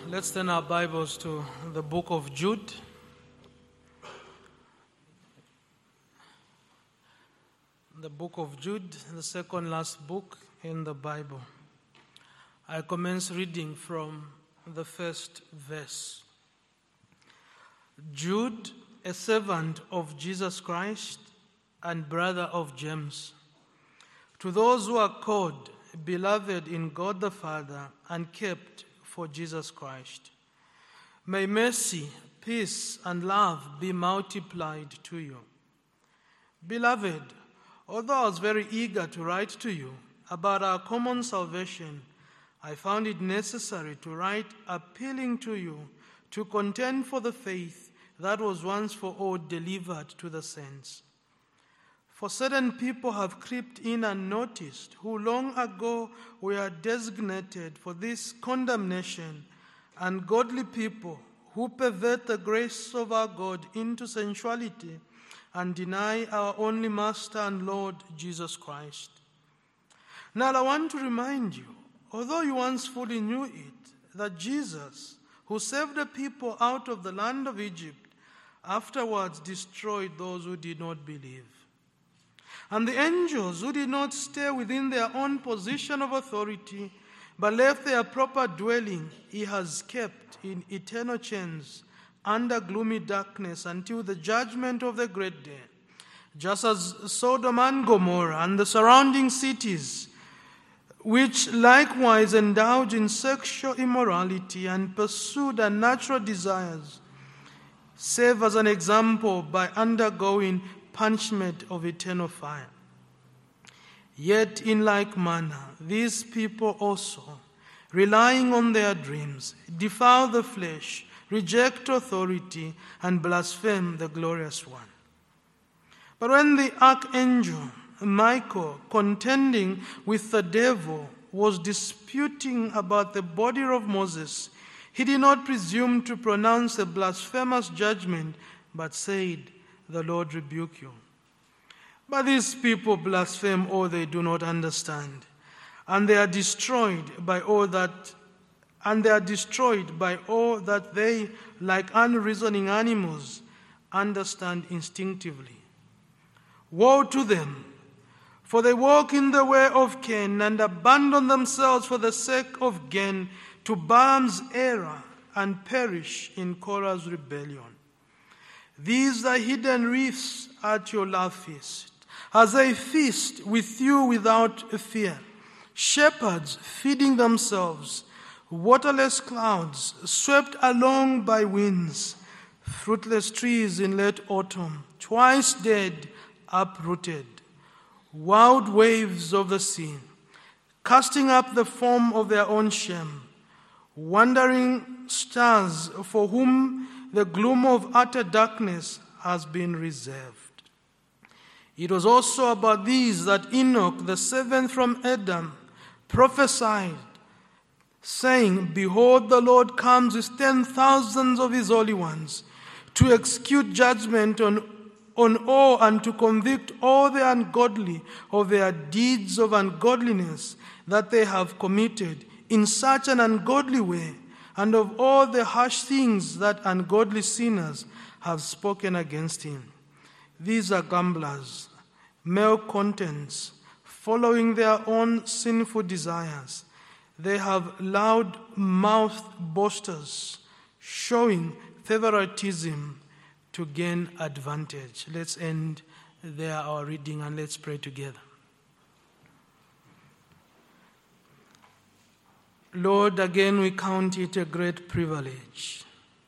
Let's turn our Bibles to the book of Jude. The book of Jude, the second last book in the Bible. I commence reading from the first verse. Jude, a servant of Jesus Christ and brother of James, to those who are called, beloved in God the Father, and kept for Jesus Christ. May mercy, peace, and love be multiplied to you. Beloved, although I was very eager to write to you about our common salvation, I found it necessary to write appealing to you to contend for the faith that was once for all delivered to the saints. For certain people have crept in unnoticed, who long ago were designated for this condemnation, and godly people who pervert the grace of our God into sensuality and deny our only Master and Lord Jesus Christ. Now I want to remind you, although you once fully knew it, that Jesus, who saved the people out of the land of Egypt, afterwards destroyed those who did not believe. And the angels who did not stay within their own position of authority, but left their proper dwelling, he has kept in eternal chains under gloomy darkness until the judgment of the great day. Just as Sodom and Gomorrah and the surrounding cities, which likewise indulged in sexual immorality and pursued unnatural desires, serve as an example by undergoing punishment of eternal fire. Yet in like manner, these people also, relying on their dreams, defile the flesh, reject authority, and blaspheme the glorious one. But when the archangel Michael, contending with the devil, was disputing about the body of Moses, he did not presume to pronounce a blasphemous judgment, but said, "The Lord rebuke you." But these people blaspheme all they do not understand, and they are destroyed by all that they, like unreasoning animals, understand instinctively. Woe to them, for they walk in the way of Cain and abandon themselves for the sake of gain to Balaam's error and perish in Korah's rebellion. These are hidden reefs at your love feast, as they feast with you without fear. Shepherds feeding themselves, waterless clouds swept along by winds, fruitless trees in late autumn, twice dead, uprooted, wild waves of the sea, casting up the form of their own shame, wandering stars for whom the gloom of utter darkness has been reserved. It was also about these that Enoch, the seventh from Adam, prophesied, saying, "Behold, the Lord comes with 10,000s of his holy ones, to execute judgment on all and to convict all the ungodly of their deeds of ungodliness that they have committed in such an ungodly way, and of all the harsh things that ungodly sinners have spoken against him." These are gamblers, malcontents, following their own sinful desires. They have loud-mouthed boasters, showing favoritism to gain advantage. Let's end there our reading and let's pray together. Lord, again we count it a great privilege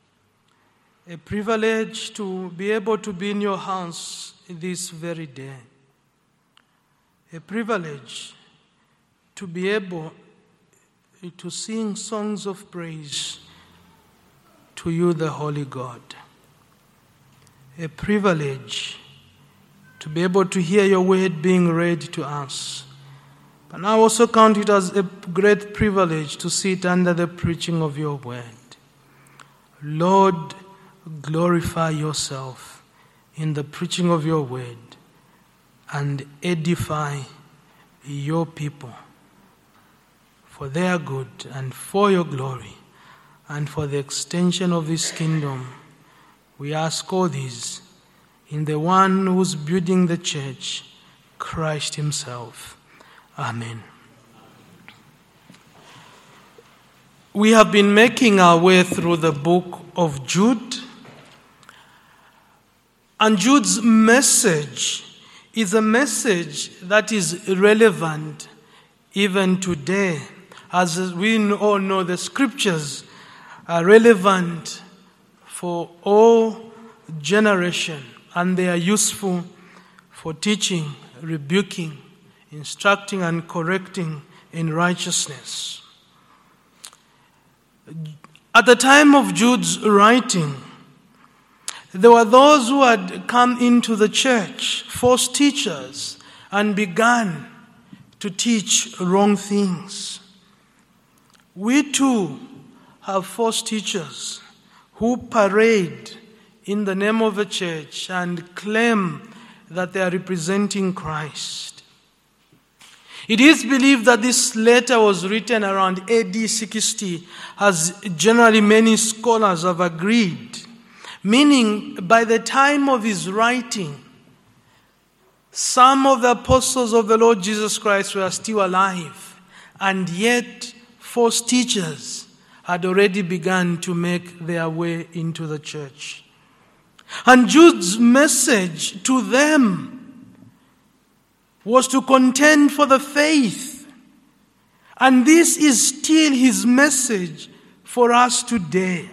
to be able to be in your house this very day, a privilege to be able to sing songs of praise to you, the Holy God, a privilege to be able to hear your word being read to us. But now also count it as a great privilege to sit under the preaching of your word. Lord, glorify yourself in the preaching of your word and edify your people for their good and for your glory, and for the extension of his kingdom. We ask all this in the one who's building the church, Christ himself. Amen. We have been making our way through the book of Jude, and Jude's message is a message that is relevant even today. As we all know, the scriptures are relevant for all generation, and they are useful for teaching, rebuking, instructing, and correcting in righteousness. At the time of Jude's writing, there were those who had come into the church, false teachers, and began to teach wrong things. We too have false teachers who parade in the name of the church and claim that they are representing Christ. It is believed that this letter was written around AD 60, as generally many scholars have agreed, meaning by the time of his writing, some of the apostles of the Lord Jesus Christ were still alive, and yet false teachers had already begun to make their way into the church. And Jude's message to them was to contend for the faith. And this is still his message for us today.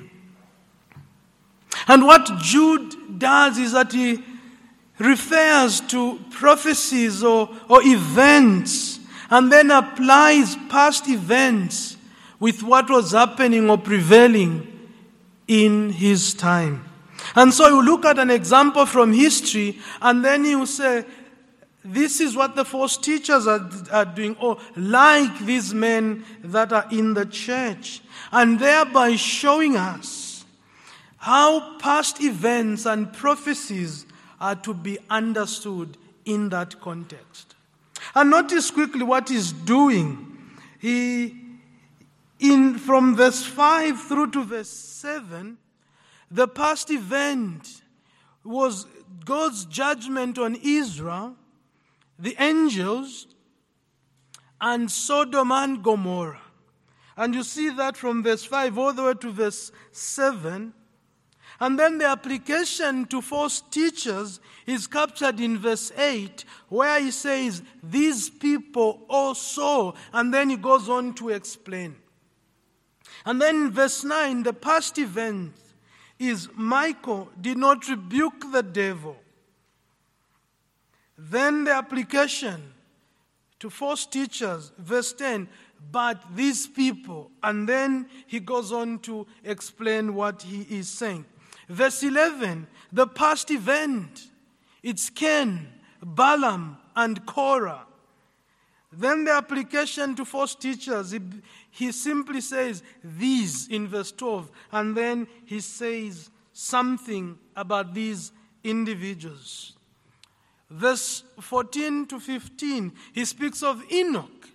And what Jude does is that he refers to prophecies or events and then applies past events with what was happening or prevailing in his time. And so you look at an example from history, and then you say, this is what the false teachers are doing, or like these men that are in the church, and thereby showing us how past events and prophecies are to be understood in that context. And notice quickly what he's doing. From verse 5 through to verse 7, the past event was God's judgment on Israel, the angels, and Sodom and Gomorrah. And you see that from verse 5 all the way to verse 7. And then the application to false teachers is captured in verse 8, where he says, these people also, and then he goes on to explain. And then in verse 9, the past event is Michael did not rebuke the devil. Then the application to false teachers, verse 10, but these people, and then he goes on to explain what he is saying. Verse 11, the past event, it's Cain, Balaam, and Korah. Then the application to false teachers, he simply says these in verse 12, and then he says something about these individuals. Verse 14 to 15, he speaks of Enoch,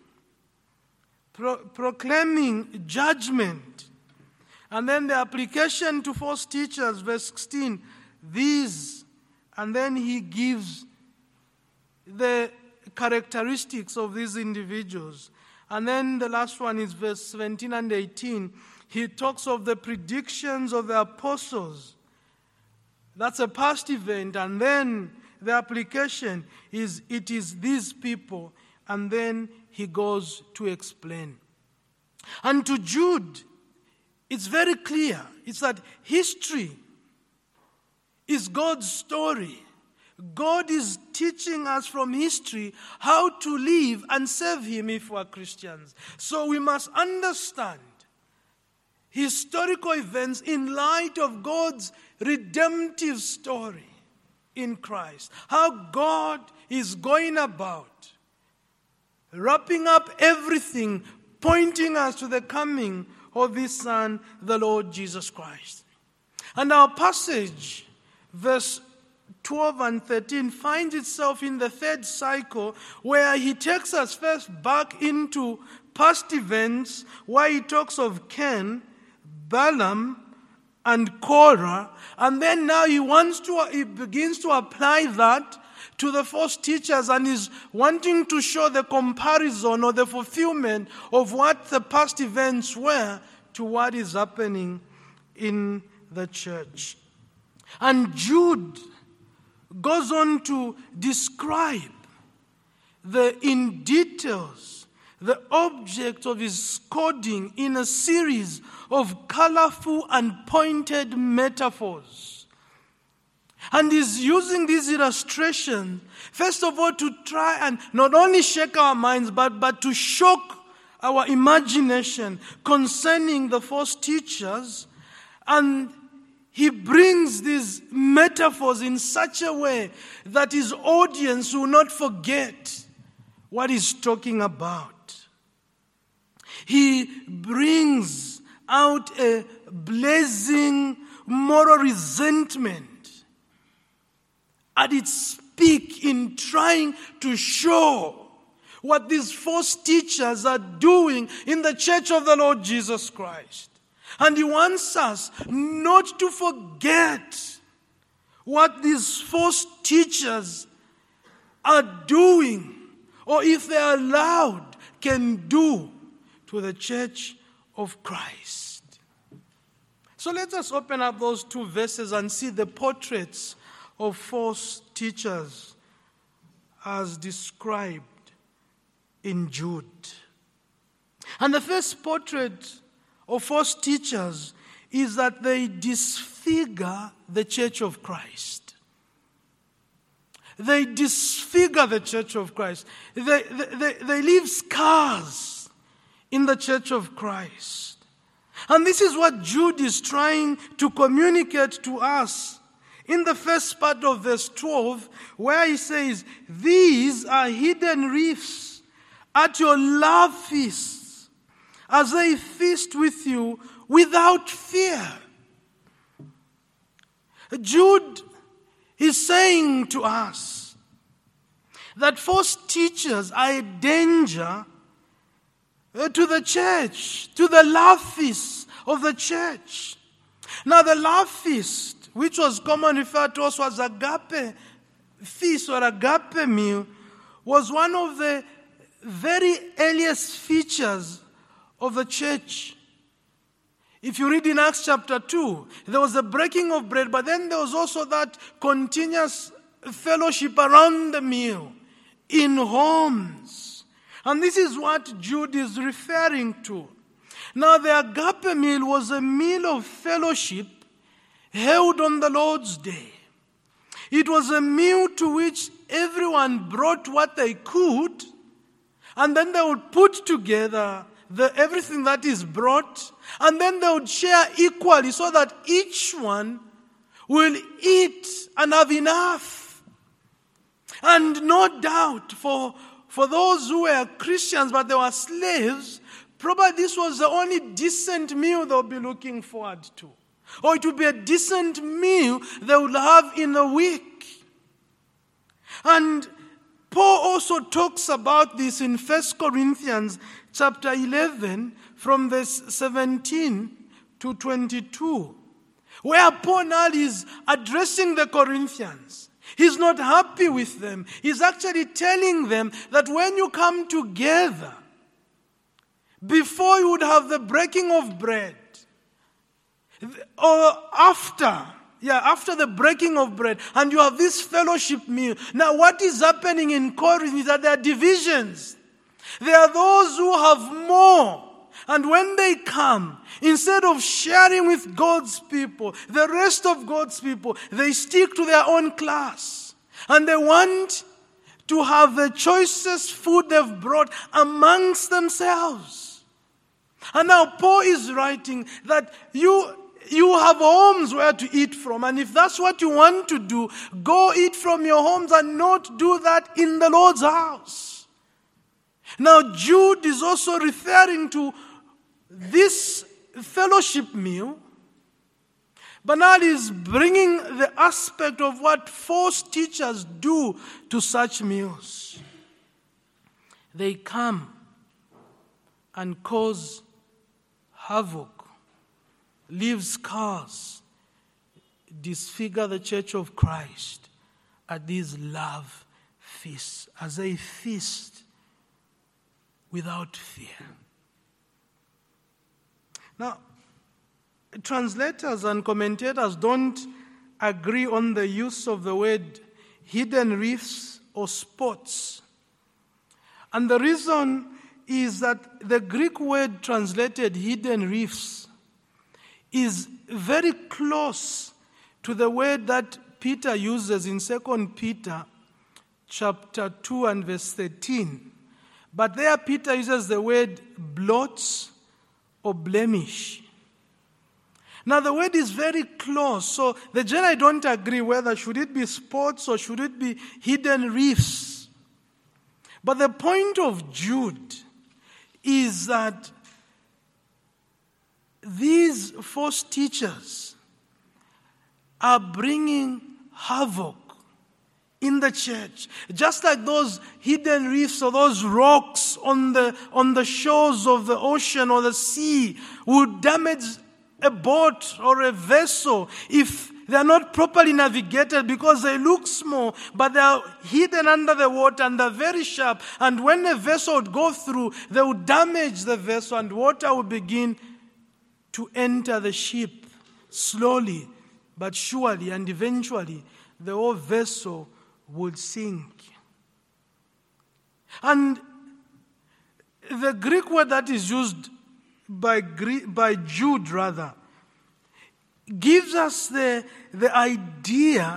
proclaiming judgment. And then the application to false teachers, verse 16, these, and then he gives the characteristics of these individuals. And then the last one is verse 17 and 18. He talks of the predictions of the apostles. That's a past event. And then the application is, it is these people. And then he goes to explain. And to Jude, it's very clear. It's that history is God's story. God is teaching us from history how to live and serve him if we are Christians. So we must understand historical events in light of God's redemptive story in Christ. How God is going about wrapping up everything, pointing us to the coming of his Son, the Lord Jesus Christ. And our passage, verse 12 and 13, finds itself in the third cycle, where he takes us first back into past events, where he talks of Cain, Balaam and Korah, and then now he begins to apply that to the false teachers, and is wanting to show the comparison or the fulfillment of what the past events were to what is happening in the church. And Jude goes on to describe in details the object of his scolding in a series of colorful and pointed metaphors. And he's using these illustrations, first of all, to try and not only shake our minds, but to shock our imagination concerning the false teachers. And he brings these metaphors in such a way that his audience will not forget what he's talking about. He brings out a blazing moral resentment at its peak in trying to show what these false teachers are doing in the church of the Lord Jesus Christ. And he wants us not to forget what these false teachers are doing, or if they are allowed, can do to the church of Christ. So let us open up those two verses and see the portraits of false teachers as described in Jude. And the first portrait of false teachers is that they disfigure the church of Christ. They disfigure the church of Christ. They leave scars in the church of Christ. And this is what Jude is trying to communicate to us in the first part of verse 12, where he says, "These are hidden reefs at your love feasts, as they feast with you without fear." Jude is saying to us that false teachers are a danger to the church, to the love feast of the church. Now, the love feast, which was commonly referred to also as agape feast or agape meal, was one of the very earliest features of the church. If you read in Acts chapter 2, there was the breaking of bread, but then there was also that continuous fellowship around the meal in homes. And this is what Jude is referring to. Now, the agape meal was a meal of fellowship held on the Lord's Day. It was a meal to which everyone brought what they could, and then they would put together everything that is brought, and then they would share equally so that each one will eat and have enough. And no doubt for those who were Christians but they were slaves, probably this was the only decent meal they'll be looking forward to. Or it would be a decent meal they would have in a week. And Paul also talks about this in 1 Corinthians chapter 11 from verse 17 to 22, where Paul now is addressing the Corinthians. He's not happy with them. He's actually telling them that when you come together, before you would have the breaking of bread, or after the breaking of bread, and you have this fellowship meal. Now, what is happening in Corinth is that there are divisions. There are those who have more, and when they come, instead of sharing with God's people, the rest of God's people, they stick to their own class, and they want to have the choicest food they've brought amongst themselves. And now Paul is writing that you have homes where to eat from. And if that's what you want to do, go eat from your homes and not do that in the Lord's house. Now, Jude is also referring to this fellowship meal, but now he's bringing the aspect of what false teachers do to such meals. They come and cause havoc leave scars, disfigure the church of Christ at these love feasts, as they feast without fear. Now, translators and commentators don't agree on the use of the word hidden reefs or spots. And the reason is that the Greek word translated hidden reefs is very close to the word that Peter uses in 2 Peter chapter 2 and verse 13. But there Peter uses the word blots or blemish. Now the word is very close, so the Gen don't agree whether should it be spots or should it be hidden reefs. But the point of Jude is that these false teachers are bringing havoc in the church. Just like those hidden reefs or those rocks on the shores of the ocean or the sea would damage a boat or a vessel if they are not properly navigated, because they look small, but they are hidden under the water and they're very sharp. And when a vessel would go through, they would damage the vessel and water would begin to enter the ship slowly but surely, and eventually the whole vessel would sink. And the Greek word that is used by Jude gives us the idea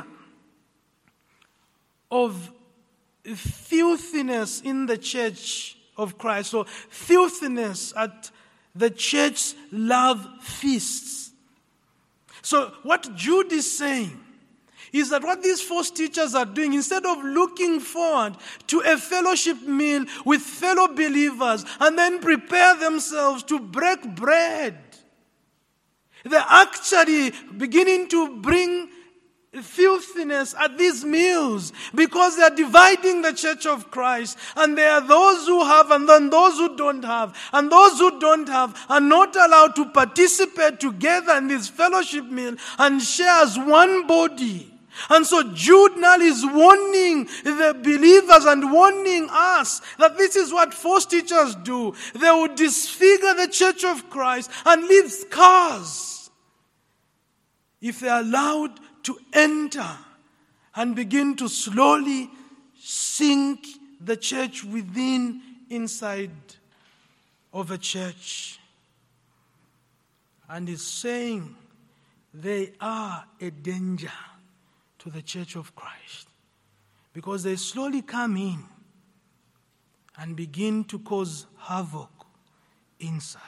of filthiness in the church of Christ, or filthiness at the church's love feasts. So what Jude is saying is that what these false teachers are doing, instead of looking forward to a fellowship meal with fellow believers and then prepare themselves to break bread, they're actually beginning to bring filthiness at these meals, because they are dividing the church of Christ. And there are those who have and then those who don't have. And those who don't have are not allowed to participate together in this fellowship meal and share as one body. And so Jude now is warning the believers and warning us that this is what false teachers do. They will disfigure the church of Christ and leave scars if they are allowed to enter and begin to slowly sink the church inside of a church. And is saying they are a danger to the church of Christ, because they slowly come in and begin to cause havoc inside.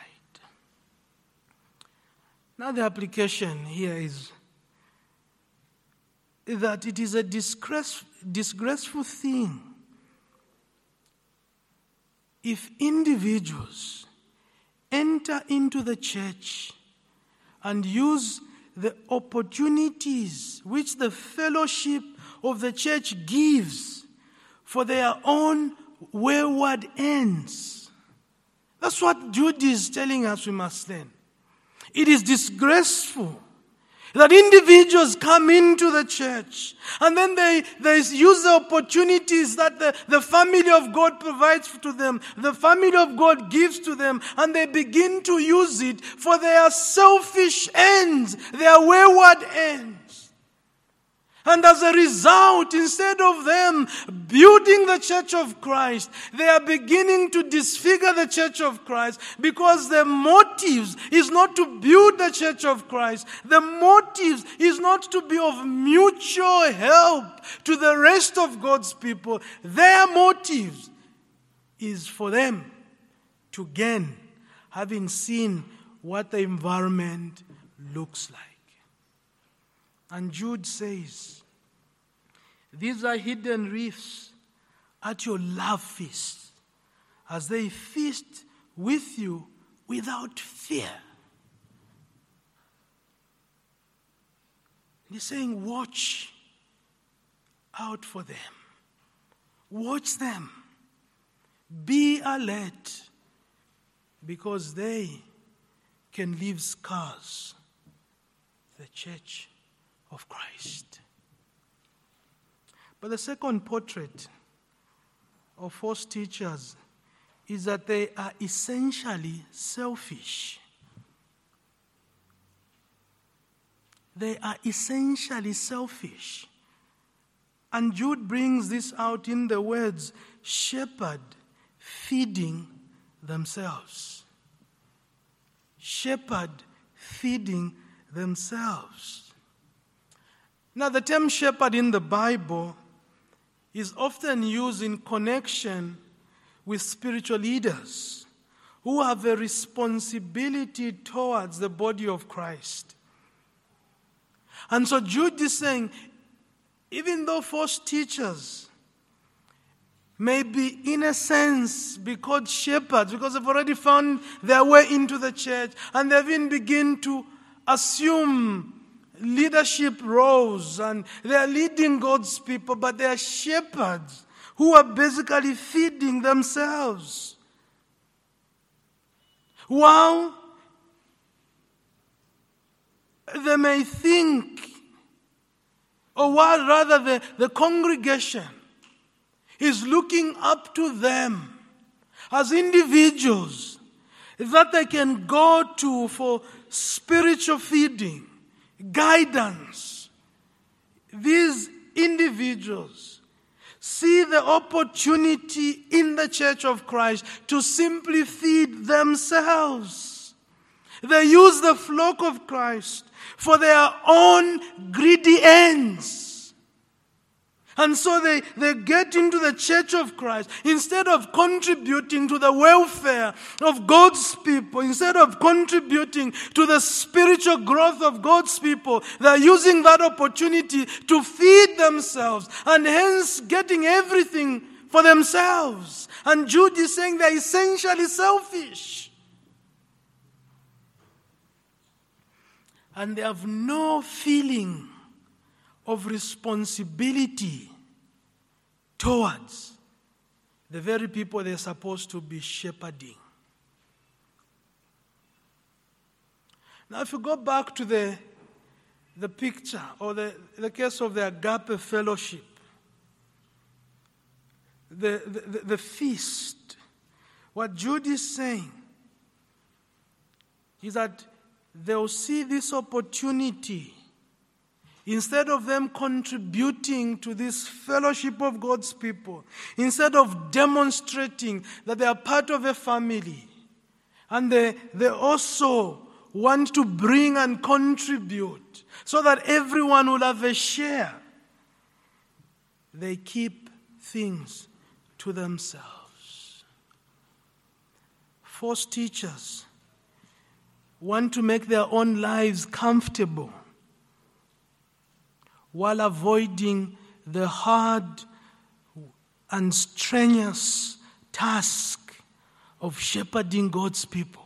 Now the application here is that it is a disgraceful thing if individuals enter into the church and use the opportunities which the fellowship of the church gives for their own wayward ends. That's what Jude is telling us we must learn. It is disgraceful that individuals come into the church and then they use the opportunities that the family of God provides to them, the family of God gives to them, and they begin to use it for their selfish ends, their wayward ends. And as a result, instead of them building the church of Christ, they are beginning to disfigure the church of Christ, because the motives is not to build the church of Christ. The motives is not to be of mutual help to the rest of God's people. Their motives is for them to gain, having seen what the environment looks like. And Jude says, these are hidden reefs at your love feast, as they feast with you without fear. He's saying, watch out for them. Watch them. Be alert, because they can leave scars the church of Christ. But the second portrait of false teachers is that they are essentially selfish. They are essentially selfish. And Jude brings this out in the words, shepherd feeding themselves. Shepherd feeding themselves. Now, the term shepherd in the Bible is often used in connection with spiritual leaders who have a responsibility towards the body of Christ. And so Jude is saying, even though false teachers may be, in a sense, be called shepherds because they've already found their way into the church and they've even begun to assume leadership roles and they are leading God's people, but they are shepherds who are basically feeding themselves. While they may think, or while rather the congregation is looking up to them as individuals that they can go to for spiritual feeding, guidance, these individuals see the opportunity in the church of Christ to simply feed themselves. They use the flock of Christ for their own greedy ends. And so they get into the church of Christ. Instead of contributing to the welfare of God's people, instead of contributing to the spiritual growth of God's people, they're using that opportunity to feed themselves and hence getting everything for themselves. And Jude is saying they're essentially selfish. And they have no feeling of responsibility towards the very people they're supposed to be shepherding. Now, if you go back to the picture or the case of the Agape Fellowship, the feast, what Jude is saying is that they'll see this opportunity. Instead of them contributing to this fellowship of God's people, instead of demonstrating that they are part of a family, and they also want to bring and contribute so that everyone will have a share, they keep things to themselves. False teachers want to make their own lives comfortable while avoiding the hard and strenuous task of shepherding God's people.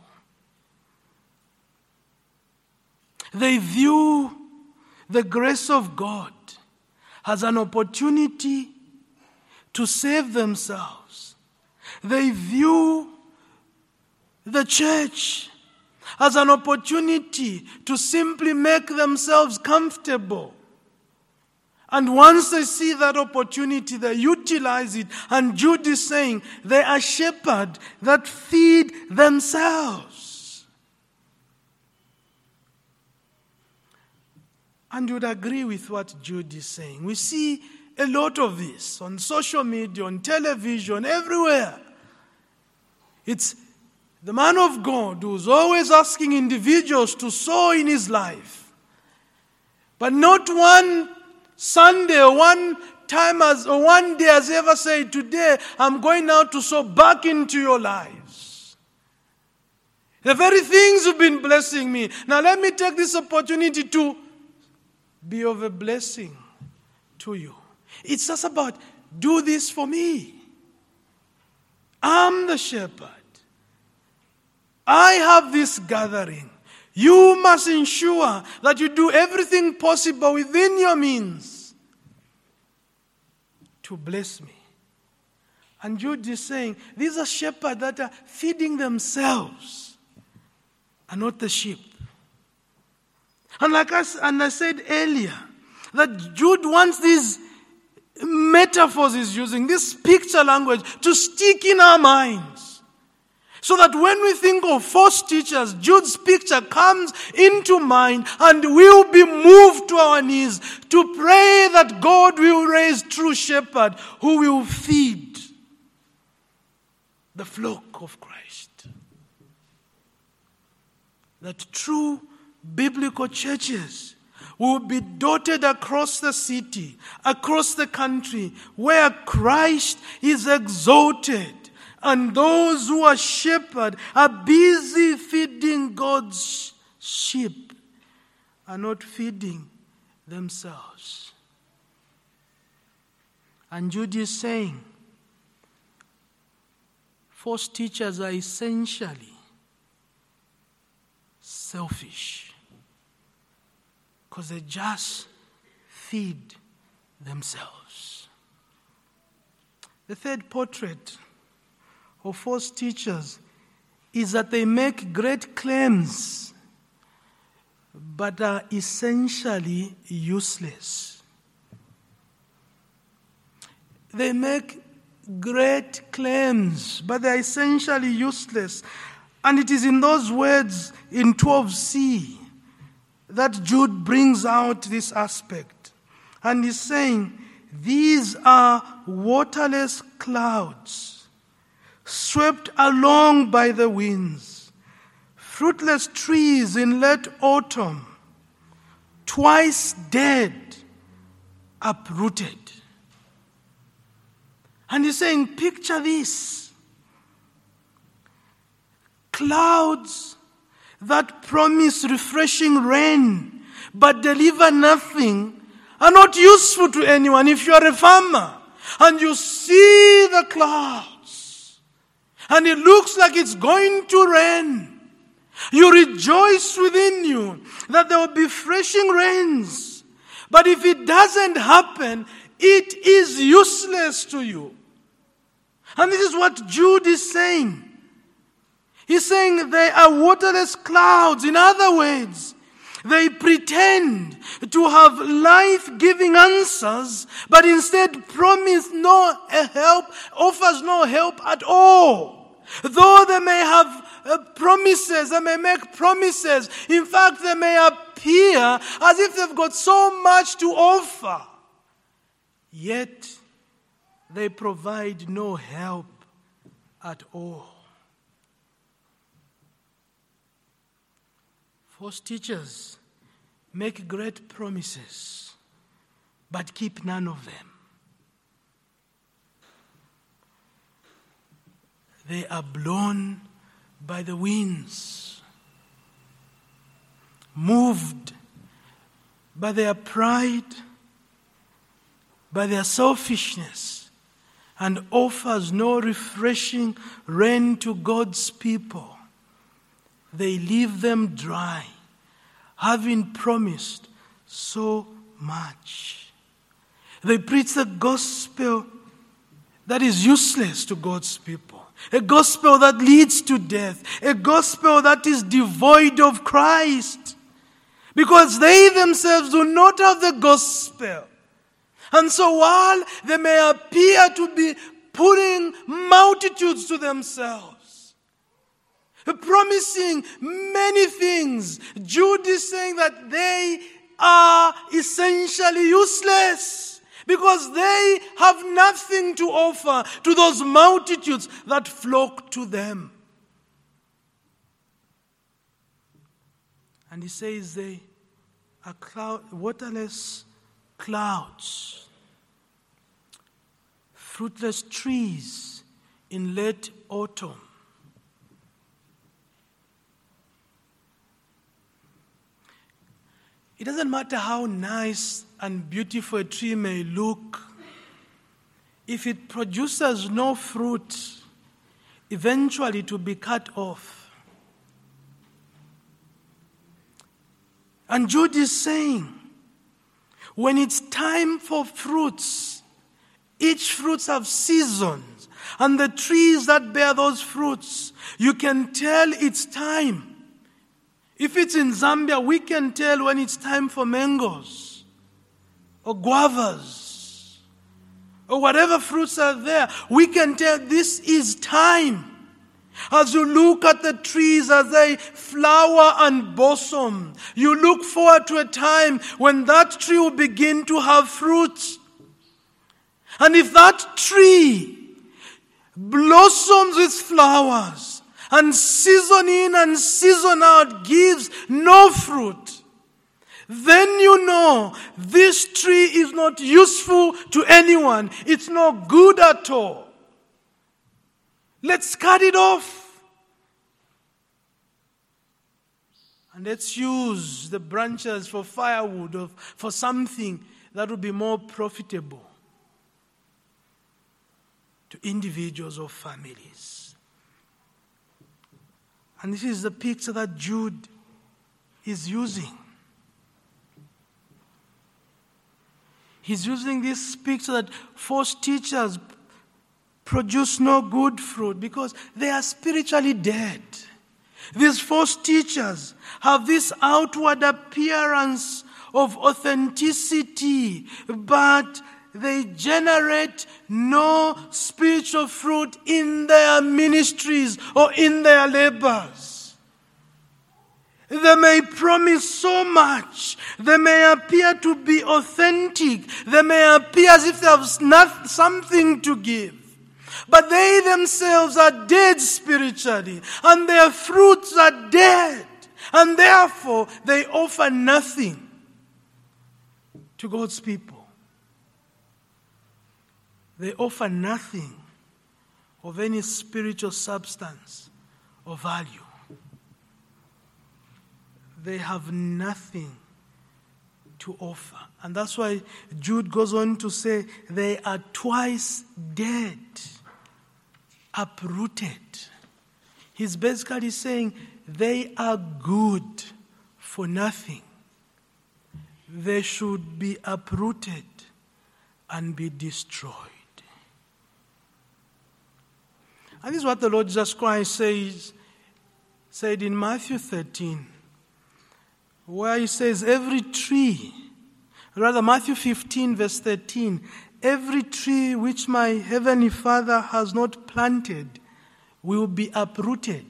They view the grace of God as an opportunity to save themselves. They view the church as an opportunity to simply make themselves comfortable. And once they see that opportunity, they utilize it. And Jude is saying they are shepherds that feed themselves. And you would agree with what Jude is saying. We see a lot of this on social media, on television, everywhere. It's the man of God who's always asking individuals to sow in his life. But not one Sunday or one time or one day has ever said, today I'm going now to sow back into your lives. The very things you've been blessing me. Now let me take this opportunity to be of a blessing to you. It's just about, do this for me. I'm the shepherd. I have this gathering. You must ensure that you do everything possible within your means to bless me. And Jude is saying, these are shepherds that are feeding themselves and not the sheep. And I said earlier, that Jude wants these metaphors he's using, this picture language, to stick in our minds. So that when we think of false teachers, Jude's picture comes into mind and we'll be moved to our knees to pray that God will raise true shepherd who will feed the flock of Christ. That true biblical churches will be dotted across the city, across the country, where Christ is exalted. And those who are shepherd are busy feeding God's sheep, are not feeding themselves. And Jude is saying, false teachers are essentially selfish, because they just feed themselves. The third portrait of false teachers is that they make great claims but are essentially useless. They make great claims but they are essentially useless. And it is in those words in 12c that Jude brings out this aspect. And he's saying, these are waterless clouds, swept along by the winds, fruitless trees in late autumn, twice dead, uprooted. And he's saying, picture this. Clouds that promise refreshing rain but deliver nothing are not useful to anyone. If you are a farmer and you see the clouds and it looks like it's going to rain, you rejoice within you that there will be refreshing rains. But if it doesn't happen, it is useless to you. And this is what Jude is saying. He's saying they are waterless clouds. In other words, they pretend to have life-giving answers, but instead offers no help at all. Though they may have promises, they may make promises. In fact, they may appear as if they've got so much to offer. Yet, they provide no help at all. False teachers make great promises, but keep none of them. They are blown by the winds, moved by their pride, by their selfishness, and offers no refreshing rain to God's people. They leave them dry, having promised so much. They preach the gospel that is useless to God's people, a gospel that leads to death, a gospel that is devoid of Christ, because they themselves do not have the gospel. And so while they may appear to be putting multitudes to themselves, promising many things, Jude is saying that they are essentially useless because they have nothing to offer to those multitudes that flock to them. And he says they are waterless clouds, fruitless trees in late autumn. It doesn't matter how nice and beautiful a tree may look, if it produces no fruit, eventually it will be cut off. And Jude is saying, when it's time for fruits, each fruits have seasons, and the trees that bear those fruits, you can tell it's time. If it's in Zambia, we can tell when it's time for mangoes or guavas or whatever fruits are there. We can tell this is time. As you look at the trees as they flower and blossom, you look forward to a time when that tree will begin to have fruits. And if that tree blossoms with flowers and season in and season out gives no fruit, then you know this tree is not useful to anyone. It's not good at all. Let's cut it off. And let's use the branches for firewood or for something that will be more profitable to individuals or families. And this is the picture that Jude is using. He's using this picture that false teachers produce no good fruit because they are spiritually dead. These false teachers have this outward appearance of authenticity, but they generate no spiritual fruit in their ministries or in their labors. They may promise so much. They may appear to be authentic. They may appear as if they have something to give. But they themselves are dead spiritually, and their fruits are dead, and therefore they offer nothing to God's people. They offer nothing of any spiritual substance or value. They have nothing to offer. And that's why Jude goes on to say they are twice dead, uprooted. He's basically saying they are good for nothing. They should be uprooted and be destroyed. And this is what the Lord Jesus Christ said in Matthew 13, where he says, Matthew 15, verse 13, every tree which my heavenly Father has not planted will be uprooted.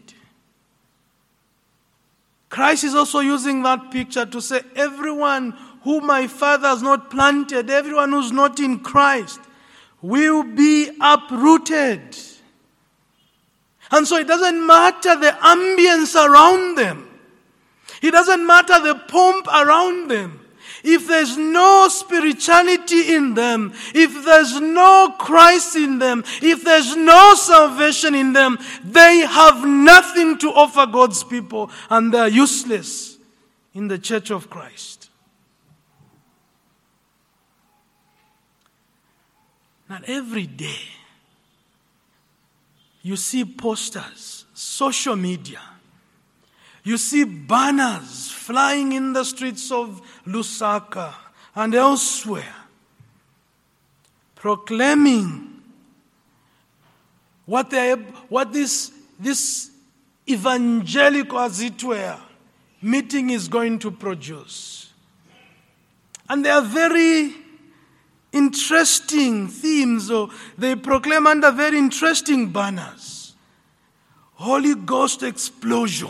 Christ is also using that picture to say everyone who my Father has not planted, everyone who's not in Christ, will be uprooted. And so it doesn't matter the ambience around them. It doesn't matter the pomp around them. If there's no spirituality in them, if there's no Christ in them, if there's no salvation in them, they have nothing to offer God's people, and they're useless in the church of Christ. Now, every day, you see posters, social media. You see banners flying in the streets of Lusaka and elsewhere, proclaiming what this evangelical, as it were, meeting is going to produce. And they are very interesting themes, or they proclaim under very interesting banners. Holy Ghost explosion.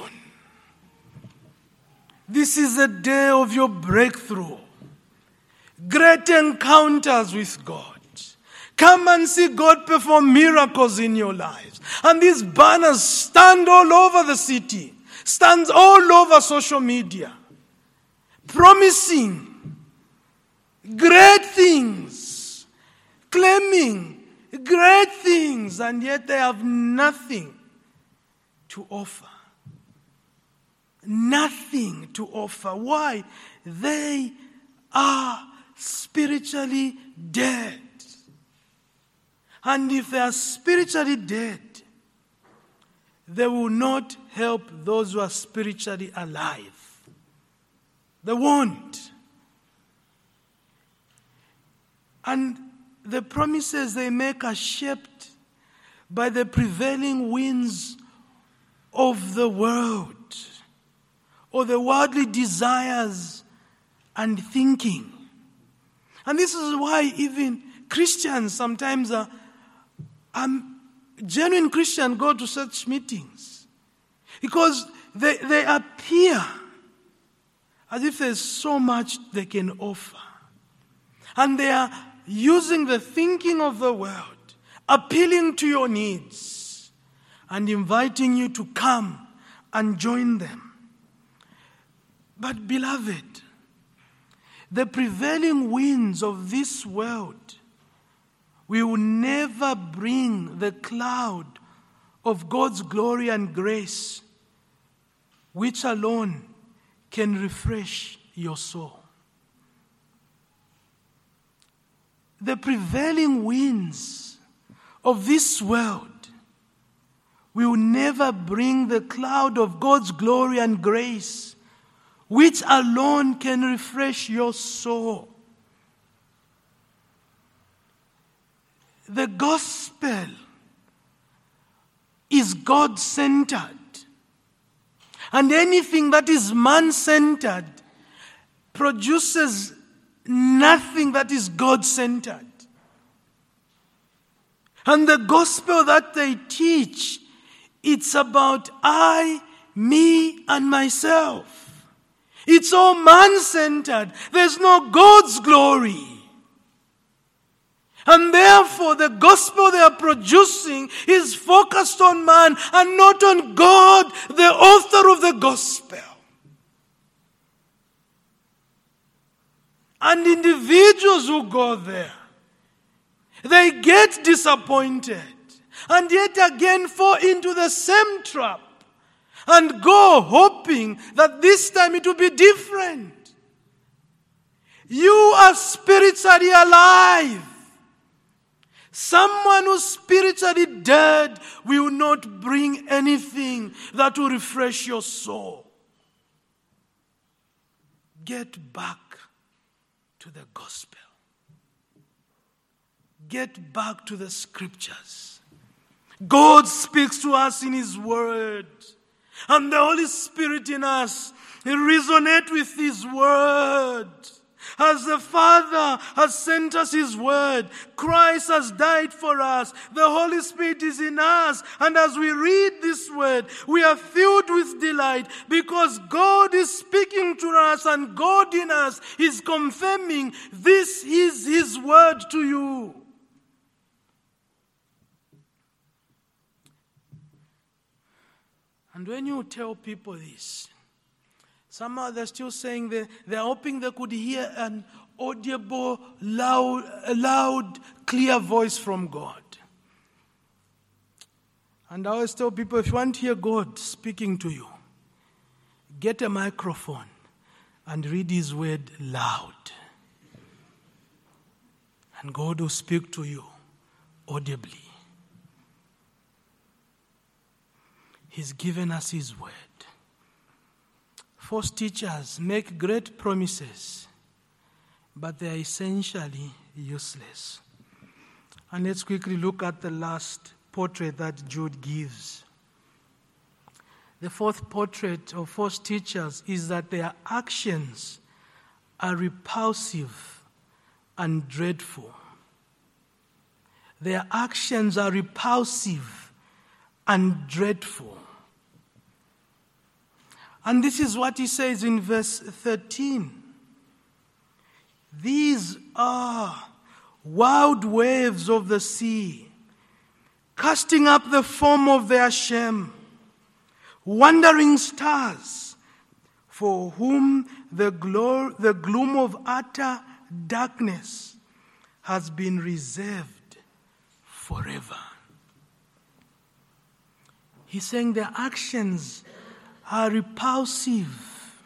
This is the day of your breakthrough. Great encounters with God. Come and see God perform miracles in your lives. And these banners stand all over the city, stands all over social media, promising great things, claiming great things, and yet they have nothing to offer. Nothing to offer. Why? They are spiritually dead. And if they are spiritually dead, they will not help those who are spiritually alive. They won't. And the promises they make are shaped by the prevailing winds of the world, or the worldly desires and thinking. And this is why even Christians sometimes genuine Christians go to such meetings. Because they appear as if there's so much they can offer. And they are using the thinking of the world, appealing to your needs, and inviting you to come and join them. But beloved, the prevailing winds of this world will never bring the cloud of God's glory and grace, which alone can refresh your soul. The prevailing winds of this world will never bring the cloud of God's glory and grace, which alone can refresh your soul. The gospel is God-centered. And anything that is man-centered produces nothing that is God-centered. And the gospel that they teach, it's about I, me, and myself. It's all man-centered. There's no God's glory. And therefore, the gospel they are producing is focused on man and not on God, the author of the gospel. And individuals who go there, they get disappointed and yet again fall into the same trap and go hoping that this time it will be different. You are spiritually alive. Someone who's spiritually dead will not bring anything that will refresh your soul. Get back to the gospel. Get back to the scriptures. God speaks to us in His word. And the Holy Spirit in us resonates with His word. As the Father has sent us His word, Christ has died for us, the Holy Spirit is in us, and as we read this word, we are filled with delight because God is speaking to us and God in us is confirming this is His word to you. And when you tell people this, somehow they're still saying they're hoping they could hear an audible, loud, clear voice from God. And I always tell people, if you want to hear God speaking to you, get a microphone and read His word loud. And God will speak to you audibly. He's given us His word. False teachers make great promises, but they are essentially useless. And let's quickly look at the last portrait that Jude gives. The fourth portrait of false teachers is that their actions are repulsive and dreadful. Their actions are repulsive and dreadful. And this is what he says in verse 13. These are wild waves of the sea, casting up the foam of their shame, wandering stars, for whom the gloom of utter darkness has been reserved forever. He's saying their actions are repulsive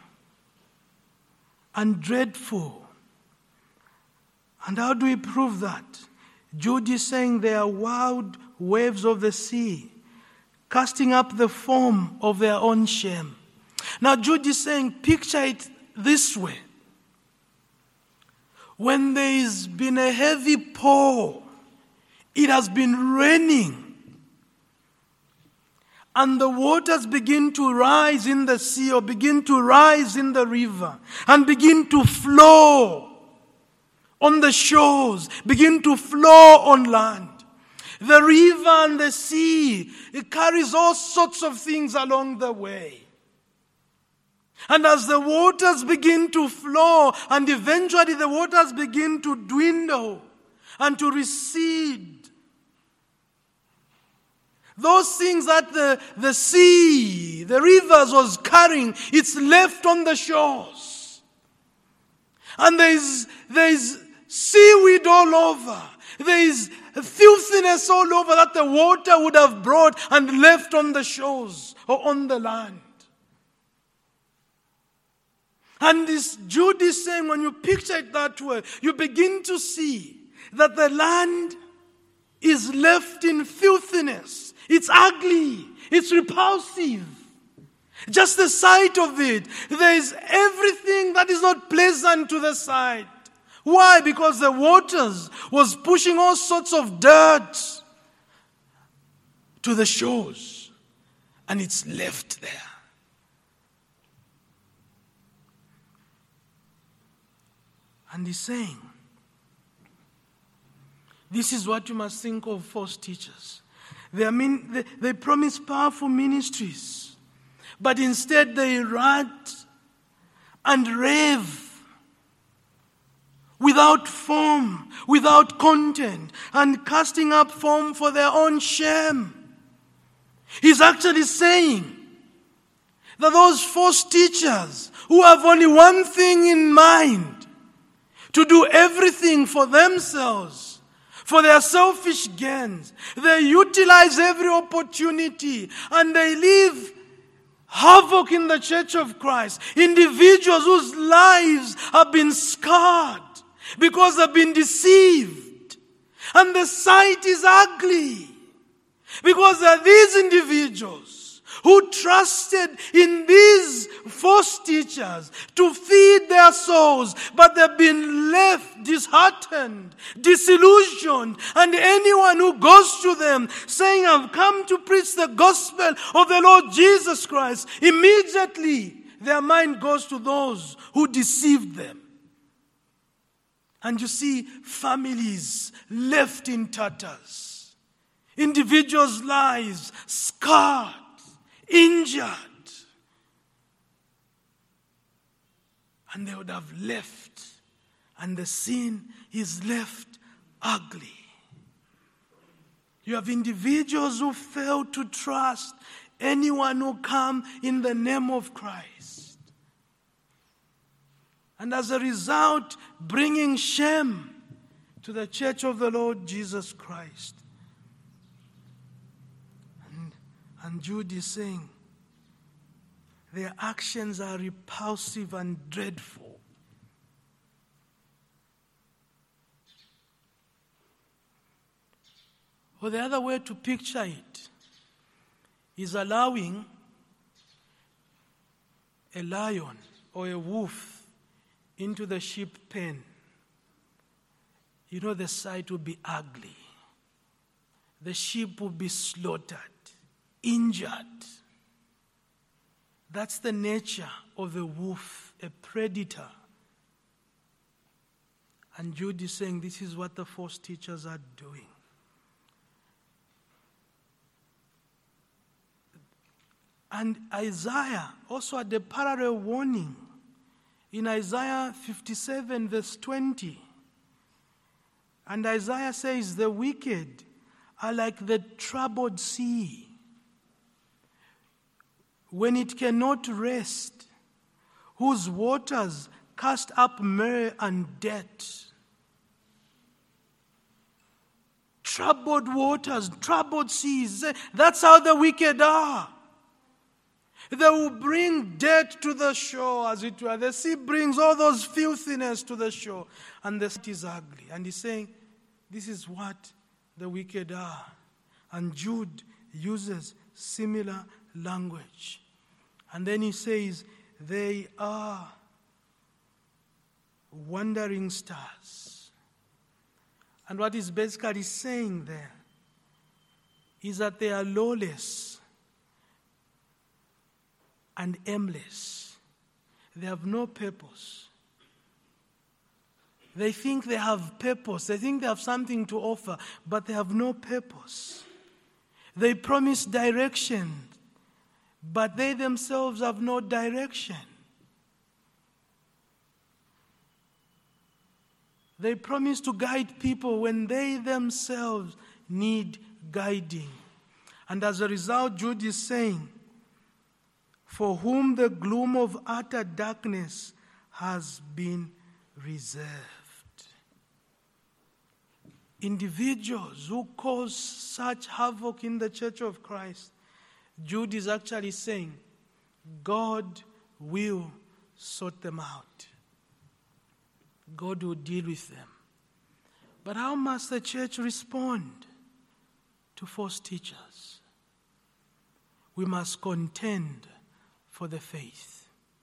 and dreadful. And how do we prove that? Jude is saying they are wild waves of the sea, casting up the foam of their own shame. Now Jude is saying, picture it this way. When there has been a heavy pour, it has been raining, and the waters begin to rise in the sea or begin to rise in the river and begin to flow on the shores, begin to flow on land. The river and the sea, it carries all sorts of things along the way. And as the waters begin to flow and eventually the waters begin to dwindle and to recede, those things that the sea, the rivers was carrying, it's left on the shores. And there is seaweed all over. There is filthiness all over that the water would have brought and left on the shores or on the land. And this Jude is saying, when you picture it that way, you begin to see that the land is left in filthiness. It's ugly. It's repulsive. Just the sight of it. There is everything that is not pleasant to the sight. Why? Because the waters was pushing all sorts of dirt to the shores. And it's left there. And he's saying, this is what you must think of false teachers. They promise powerful ministries, but instead they rant and rave without form, without content, and casting up form for their own shame. He's actually saying that those false teachers who have only one thing in mind, to do everything for themselves, for their selfish gains. They utilize every opportunity and they leave havoc in the church of Christ. Individuals whose lives have been scarred because they've been deceived. And the sight is ugly because there are these individuals who trusted in these false teachers to feed their souls, but they've been left disheartened, disillusioned, and anyone who goes to them saying, I've come to preach the gospel of the Lord Jesus Christ, immediately their mind goes to those who deceived them. And you see families left in tatters, individuals' lives scarred, injured, and they would have left, and the sin is left ugly. You have individuals who fail to trust anyone who come in the name of Christ, and as a result bringing shame to the church of the Lord Jesus Christ. And Jude is saying, their actions are repulsive and dreadful. Or the other way to picture it is allowing a lion or a wolf into the sheep pen. You know, the sight would be ugly. The sheep would be slaughtered, injured. That's the nature of a wolf, a predator. And Jude is saying this is what the false teachers are doing. And Isaiah also had a parallel warning in Isaiah 57 verse 20. And Isaiah says, the wicked are like the troubled sea, when it cannot rest, whose waters cast up myrrh and debt. Troubled waters, troubled seas. That's how the wicked are. They will bring debt to the shore, as it were. The sea brings all those filthiness to the shore. And the sea is ugly. And he's saying, this is what the wicked are. And Jude uses similar language. And then he says, they are wandering stars. And what he's basically saying there is that they are lawless. and aimless. They have no purpose. They think they have purpose. They think they have something to offer, but they have no purpose. They promise direction, but they themselves have no direction. They promise to guide people when they themselves need guiding. And as a result, Jude is saying, for whom the gloom of utter darkness has been reserved. Individuals who cause such havoc in the church of Christ, Jude is actually saying, God will sort them out. God will deal with them. But how must the church respond to false teachers? We must contend for the faith.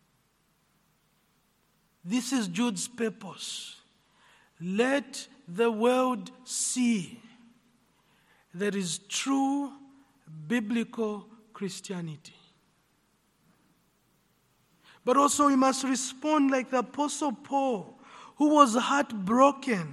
This is Jude's purpose. Let the world see there is true biblical Christianity. But also we must respond like the Apostle Paul, who was heartbroken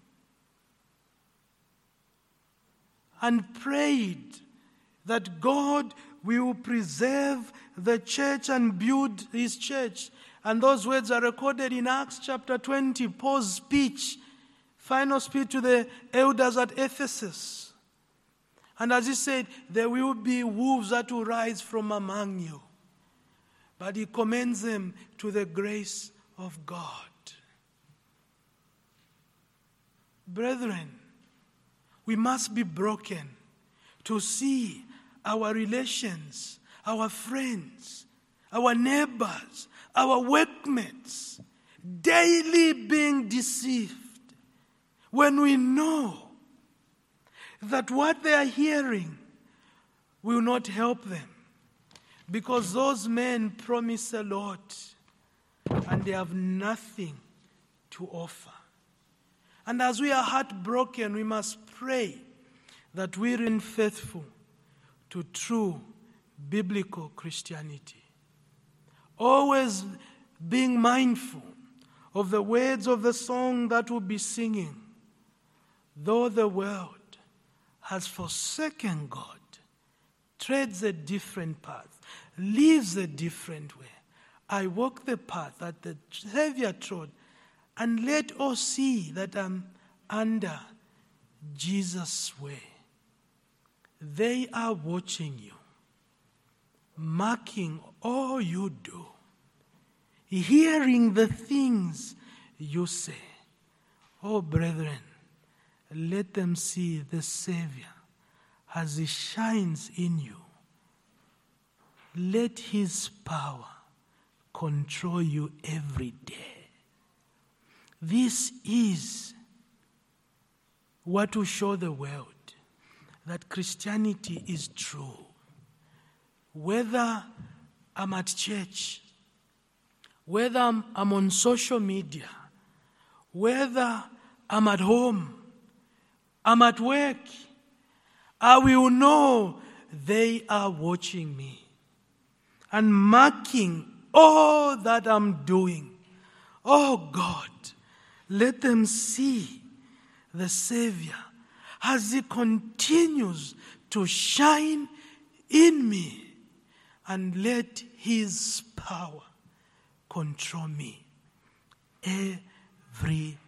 and prayed that God will preserve the church and build his church. And those words are recorded in Acts chapter 20, Paul's speech, final speech to the elders at Ephesus. And as he said, there will be wolves that will rise from among you. But he commends them to the grace of God. Brethren, we must be broken to see our relations, our friends, our neighbors, our workmates daily being deceived when we know that what they are hearing will not help them, because those men promise a lot and they have nothing to offer. And as we are heartbroken, we must pray that we remain faithful to true biblical Christianity. Always being mindful of the words of the song that we'll be singing. Though the world has forsaken God, treads a different path, lives a different way, I walk the path that the Savior trod, and let all see that I'm under Jesus' way. They are watching you, marking all you do, hearing the things you say. Oh, brethren, let them see the Savior as he shines in you. Let his power control you every day. This is what will show the world that Christianity is true. Whether I'm at church, whether I'm on social media, whether I'm at home, I'm at work, I will know they are watching me and marking all that I'm doing. Oh God, let them see the Savior as he continues to shine in me, and let his power control me every